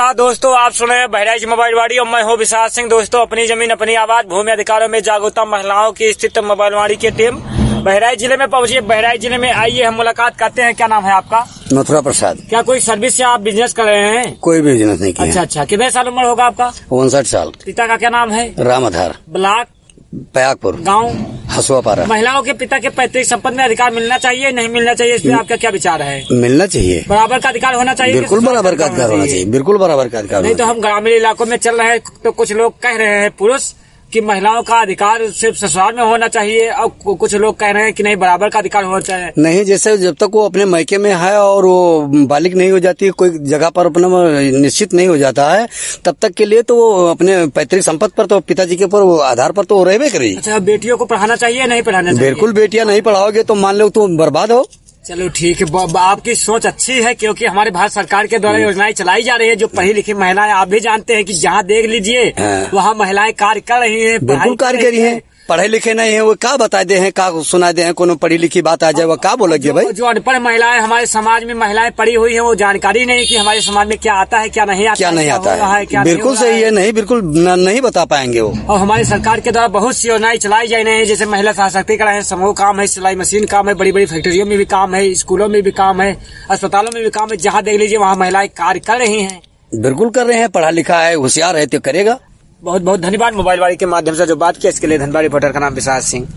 नमस्कार दोस्तों, आप सुन रहे हैं बहराइच मोबाइल वाड़ी और मैं हूं विशाल सिंह। दोस्तों, अपनी जमीन अपनी आवाज, भूमि अधिकारों में जागरूकता महिलाओं की स्थित मोबाइल वाड़ी की टीम बहराइच जिले में पहुंची है। बहराइच जिले में आइए हम मुलाकात करते हैं। क्या नाम है आपका? मथुरा प्रसाद। क्या कोई सर्विस से आप बिजनेस कर रहे हैं? कोई बिजनेस नहीं किया। अच्छा, कितने साल उम्र होगा आपका? 59 साल। पिता का क्या नाम है? रामाधार। ब्लॉक पयागपुर, गाँव हसुआपारा। महिलाओं के पिता के पैतृक संपत्ति में अधिकार मिलना चाहिए, नहीं मिलना चाहिए, इस पे आपका क्या विचार है? मिलना चाहिए, बराबर का अधिकार होना चाहिए। बिल्कुल बराबर का अधिकार होना चाहिए, बिल्कुल बराबर का अधिकार। नहीं तो हम ग्रामीण इलाकों में चल रहे हैं तो कुछ लोग कह रहे हैं पुरुष कि महिलाओं का अधिकार सिर्फ ससुराल में होना चाहिए, और कुछ लोग कह रहे हैं कि नहीं, बराबर का अधिकार होना चाहिए। नहीं, जैसे जब तक वो अपने मायके में है और वो बालिग नहीं हो जाती, कोई जगह पर अपना निश्चित नहीं हो जाता है, तब तक के लिए तो वो अपने पैतृक संपत्ति पर तो पिताजी के ऊपर आधार पर तो रहबे करेगी। अच्छा, बेटियों को पढ़ाना चाहिए, नहीं पढ़ाना चाहिए? बिल्कुल, बेटियां नहीं पढ़ाओगे तो मान लो तुम बर्बाद हो। चलो ठीक है, आपकी सोच अच्छी है, क्योंकि हमारे भारत सरकार के द्वारा योजनाएं चलाई जा रही है। जो पढ़ी लिखी महिलाएं, आप भी जानते हैं कि जहाँ देख लीजिए वहाँ महिलाएं कार्य कर रही हैं, बिल्कुल कार्य कर रही हैं। पढ़े लिखे नहीं है वो क्या बता दे हैं, क्या सुना दे हैं, कोनो पढ़ी लिखी बात आ जाए वो क्या बोलेंगे भाई? जो अनपढ़ महिलाएं हमारे समाज में महिलाएं पढ़ी हुई हैं, वो जानकारी नहीं कि हमारे समाज में क्या आता है, क्या नहीं आता, क्या नहीं आता है। बिल्कुल सही है, नहीं बिल्कुल नहीं बता पाएंगे वो। और हमारी सरकार के द्वारा बहुत सी योजनाएं चलाई जा रही है, जैसे महिला सशक्तिकरण है, समूह काम है, सिलाई मशीन काम है, बड़ी बड़ी फैक्ट्रियों में भी काम है, स्कूलों में भी काम है, अस्पतालों में भी काम है। जहाँ देख लीजिए वहाँ महिलाएं कार्य कर रही हैं। बिल्कुल कर रहे हैं, पढ़ा लिखा है, होशियार है तो करेगा। बहुत बहुत धन्यवाद। मोबाइल वाड़ी के माध्यम से जो बात की इसके लिए धन्यवाद। रिपोर्टर का नाम विशाल सिंह।